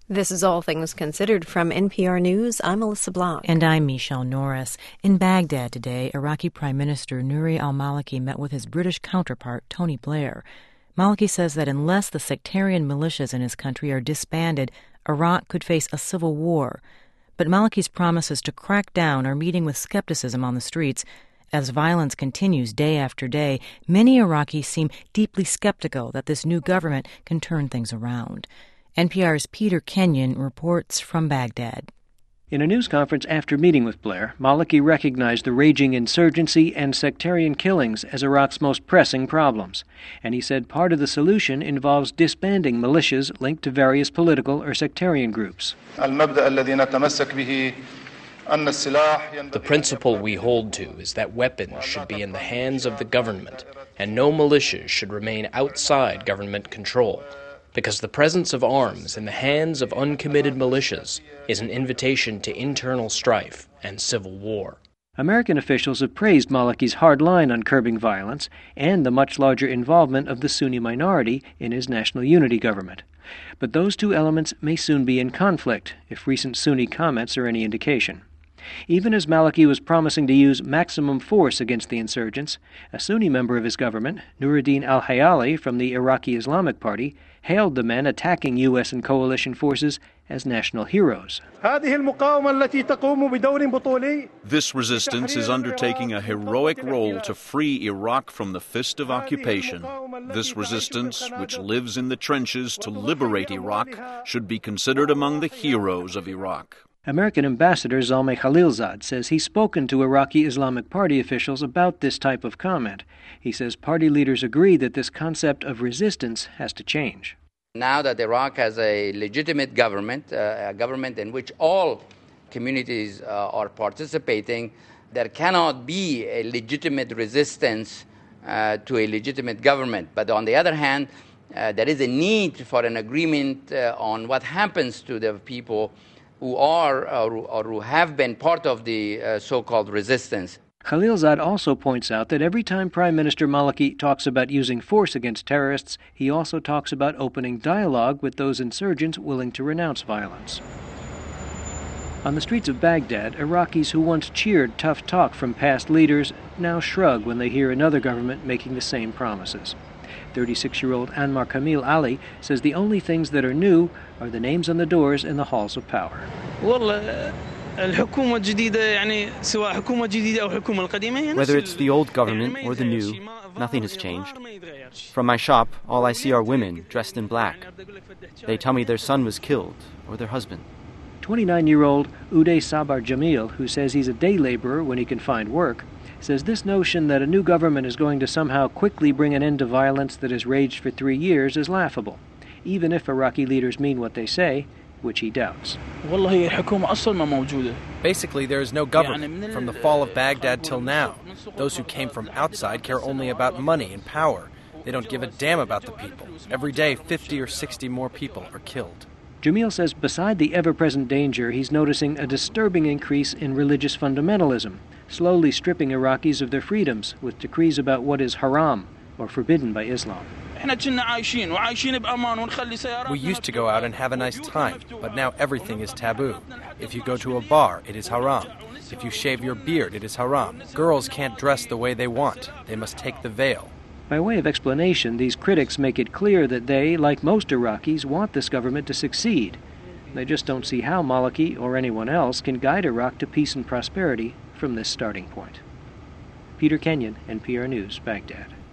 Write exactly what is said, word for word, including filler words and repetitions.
This is All Things Considered from N P R News. I'm Melissa Blanc. And I'm Michelle Norris. In Baghdad today, Iraqi Prime Minister Nouri al-Maliki met with his British counterpart, Tony Blair. Maliki says that unless the sectarian militias in his country are disbanded, Iraq could face a civil war. But Maliki's promises to crack down are meeting with skepticism on the streets. As violence continues day after day, many Iraqis seem deeply skeptical that this new government can turn things around. N P R's Peter Kenyon reports from Baghdad. In a news conference after meeting with Blair, Maliki recognized the raging insurgency and sectarian killings as Iraq's most pressing problems. And he said part of the solution involves disbanding militias linked to various political or sectarian groups. The principle we hold to is that weapons should be in the hands of the government, and no militias should remain outside government control. Because the presence of arms in the hands of uncommitted militias is an invitation to internal strife and civil war. American officials have praised Maliki's hard line on curbing violence and the much larger involvement of the Sunni minority in his national unity government. But those two elements may soon be in conflict, if recent Sunni comments are any indication. Even as Maliki was promising to use maximum force against the insurgents, a Sunni member of his government, Nuruddin al-Hayali from the Iraqi Islamic Party, hailed the men attacking U S and coalition forces as national heroes. This resistance is undertaking a heroic role to free Iraq from the fist of occupation. This resistance, which lives in the trenches to liberate Iraq, should be considered among the heroes of Iraq. American Ambassador Zalmay Khalilzad says he's spoken to Iraqi Islamic Party officials about this type of comment. He says party leaders agree that this concept of resistance has to change. Now that Iraq has a legitimate government, uh, a government in which all communities uh, are participating, there cannot be a legitimate resistance uh, to a legitimate government. But on the other hand, uh, there is a need for an agreement uh, on what happens to the people who are uh, or who have been part of the uh, so-called resistance. Khalilzad also points out that every time Prime Minister Maliki talks about using force against terrorists, he also talks about opening dialogue with those insurgents willing to renounce violence. On the streets of Baghdad, Iraqis who once cheered tough talk from past leaders now shrug when they hear another government making the same promises. thirty-six-year-old Anmar Kamil Ali says the only things that are new are the names on the doors in the halls of power. Whether it's the old government or the new, nothing has changed. From my shop, all I see are women dressed in black. They tell me their son was killed or their husband. twenty-nine-year-old Uday Sabar Jamil, who says he's a day laborer when he can find work, says this notion that a new government is going to somehow quickly bring an end to violence that has raged for three years is laughable, even if Iraqi leaders mean what they say, which he doubts. Basically, there is no government from the fall of Baghdad till now. Those who came from outside care only about money and power. They don't give a damn about the people. Every day, fifty or sixty more people are killed. Jamil says beside the ever-present danger, he's noticing a disturbing increase in religious fundamentalism, slowly stripping Iraqis of their freedoms with decrees about what is haram, or forbidden by Islam. We used to go out and have a nice time, but now everything is taboo. If you go to a bar, it is haram. If you shave your beard, it is haram. Girls can't dress the way they want. They must take the veil. By way of explanation, these critics make it clear that they, like most Iraqis, want this government to succeed. They just don't see how Maliki or anyone else can guide Iraq to peace and prosperity from this starting point. Peter Kenyon, N P R News, Baghdad.